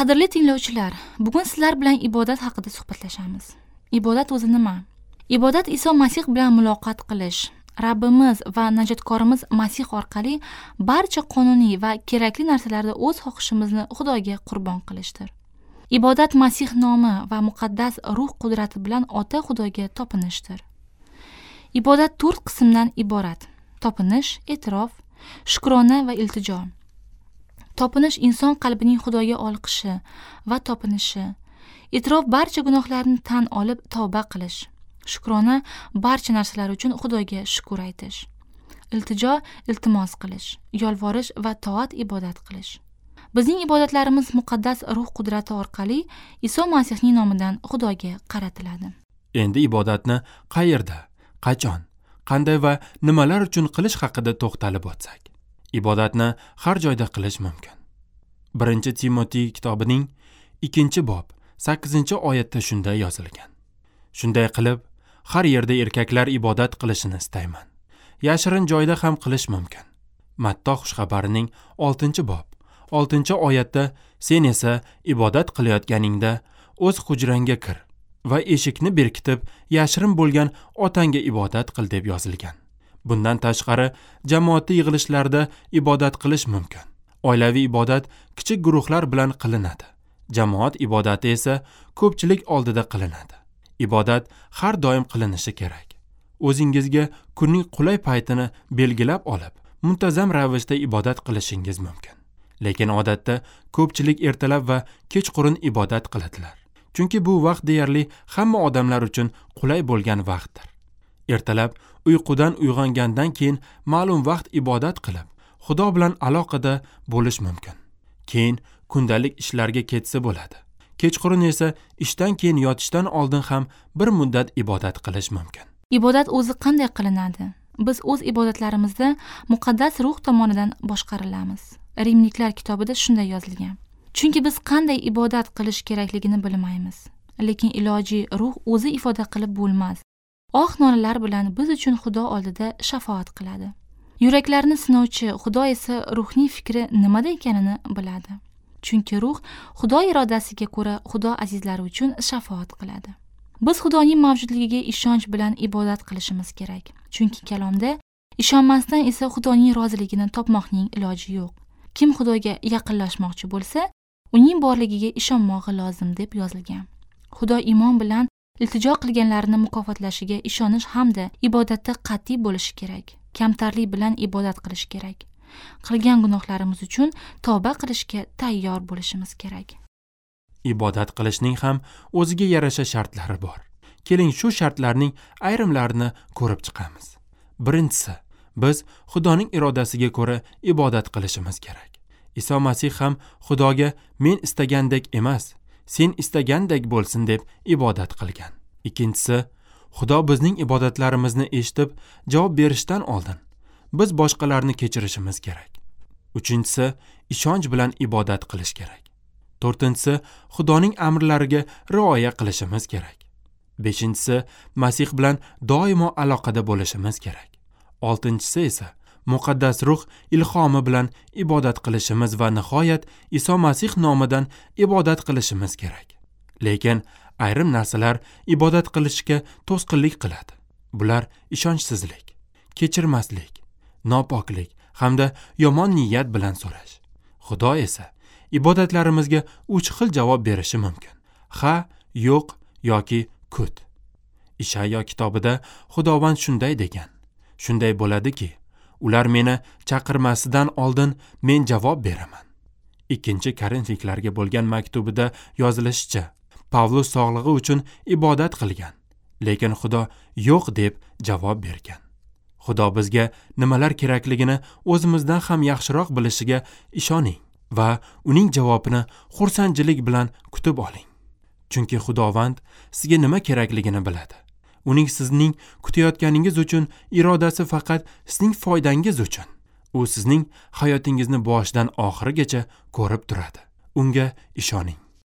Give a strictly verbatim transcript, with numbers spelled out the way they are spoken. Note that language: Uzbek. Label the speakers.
Speaker 1: Qadrli tinglovchilar, bugun sizlar bilan ibodat haqida suhbatlashamiz. Ibodat o'zi nima? Ibodat Iso Masih bilan muloqot qilish, Rabbimiz va najotkorimiz Masih orqali barcha qonuniy va kerakli narsalarda o'z xohishimizni Xudoga qurbon qilishdir. Ibodat Masih nomi va muqaddas ruh qudrati bilan Ota Xudoga topinishdir. Ibodat to'rt qismdan iborat: topinish, e'tirof, shukrona va iltijo. Topinish inson qalbining Xudoga olqishi va topinishi. E'tirof barcha gunohlarni tan olib tavba qilish. Shukrona barcha narsalar uchun Xudoga shukr aytish. Iltijo iltimos qilish, yolvorish va toat ibodat qilish. Bizning ibodatlarimiz muqaddas ruh qudrati orqali Iso Masihning nomidan Xudoga qaratiladi.
Speaker 2: Endi ibodatni qayerda, qachon, qanday va nimalar uchun qilish haqida to'xtalib o'tsak. Ibodatni har joyda qilish mumkin. birinchi Timotiy kitobining ikkinchi bob sakkizinchi oyatda shunday yozilgan. Shunday qilib, har yerda erkaklar ibodat qilishini istayman. Yashirin joyda ham qilish mumkin. Mattol xushxabarining oltinchi bob oltinchi oyatda sen esa ibodat qilayotganingda o'z hujrangga kir va eshikni berkitib yashirin bo'lgan otangga ibodat qil deb yozilgan. Bundan tashqari, jamoatli yig'ilishlarda ibodat qilish mumkin. Oilaviy ibodat kichik guruhlar bilan qilinadi. Jamoat ibodati esa ko'pchilik oldida qilinadi. Ibodat har doim qilinishi kerak. O'zingizga kunning qulay paytini belgilab olib, muntazam ravishda ibodat qilishingiz mumkin. Lekin odatda ko'pchilik ertalab va kechqurun ibodat qiladilar. Chunki bu vaqt deyarli hamma odamlar uchun qulay bo'lgan vaqtdir. Ertalab uyqudan uyg'ongandan keyin ma'lum vaqt ibodat qilib, Xudo bilan aloqada bo'lish mumkin. Keyin kundalik ishlarga ketsa bo'ladi. Kechqurun esa ishdan keyin yotishdan oldin ham bir muddat ibodat qilish mumkin.
Speaker 1: Ibodat o'zi qanday qilinadi? Biz o'z ibodatlarimizda muqaddas ruh tomonidan boshqarilamiz. Rimliklar kitobida shunday yozilgan. Chunki biz qanday ibodat qilish kerakligini bilmaymiz. Lekin iloji ruh o'zi ifoda qilib bo'lmas. Oh nolalar bilan biz uchun Xudo oldida shafoat qiladi. Yuraklarni sinovchi Xudo esa ruhning fikri nimada ekanini biladi. Chunki ruh Xudo irodasiga ko'ra Xudo azizlari uchun shafoat qiladi. Biz Xudoning mavjudligiga ishonch bilan ibodat qilishimiz kerak. Chunki kalomda ishonmasdan esa Xudoning roziligini topmoqning iloji yo'q. Kim Xudoga yaqinlashmoqchi bo'lsa, uning borligiga ishonmog'i lozim deb yozilgan. Xudo iymon bilan iltijo qilganlarni mukofotlashiga ishonish hamda ibodatda qat'iy bo'lishi kerak. Kamtarlik bilan ibodat qilish kerak. Qilgan gunohlarimiz uchun tavba qilishga tayyor bo'lishimiz kerak.
Speaker 2: Ibodat qilishning ham o'ziga yarasha shartlari bor. Keling shu shartlarning ayrimlarini ko'rib chiqamiz. Birinchisi, biz Xudoning irodasiga ko'ra ibodat qilishimiz kerak. Iso Masih ham Xudoga men istagandek emas, sen istagandek bo'lsin deb ibodat qilgan. Ikkinchisi, Xudo bizning ibodatlarimizni eshitib javob berishdan oldin biz boshqalarni kechirishimiz kerak. Uchinchisi, ishonch bilan ibodat qilish kerak. To'rtinchisi, Xudoning amrlariga rioya qilishimiz kerak. Beshinchisi, Masih bilan doimo aloqada bo'lishimiz kerak. Oltinchisi esa muqaddas ruh ilhomi bilan ibodat qilishimiz va nihoyat Iso Masih nomidan ibodat qilishimiz kerak. Lekin ayrim narsalar ibodat qilishga to'sqinlik qiladi. Bular ishonchsizlik, kechirmaslik, nopoklik hamda yomon niyat bilan so'rash. Xudo esa ibodatlarimizga uch xil javob berishi mumkin: ha, yo'q yoki kut. Ishaya kitobida Xudovand shunday degan: shunday bo'ladiki, ular meni chaqirmasidan oldin men javob beraman. ikkinchi Korintiklarga bo'lgan maktubida yozilishicha, Pavlus sog'lig'i uchun ibodat qilgan, lekin Xudo yo'q deb javob bergan. Xudo bizga nimalar kerakligini o'zimizdan ham yaxshiroq bilishiga ishoning va uning javobini xursandchilik bilan kutib oling. Chunki Xudovand sizga nima kerakligini biladi. Uning sizning kutayotganingiz uchun irodasi faqat sizning foydangiz uchun. U sizning hayotingizni boshidan oxirigacha ko'rib turadi. Unga ishoning.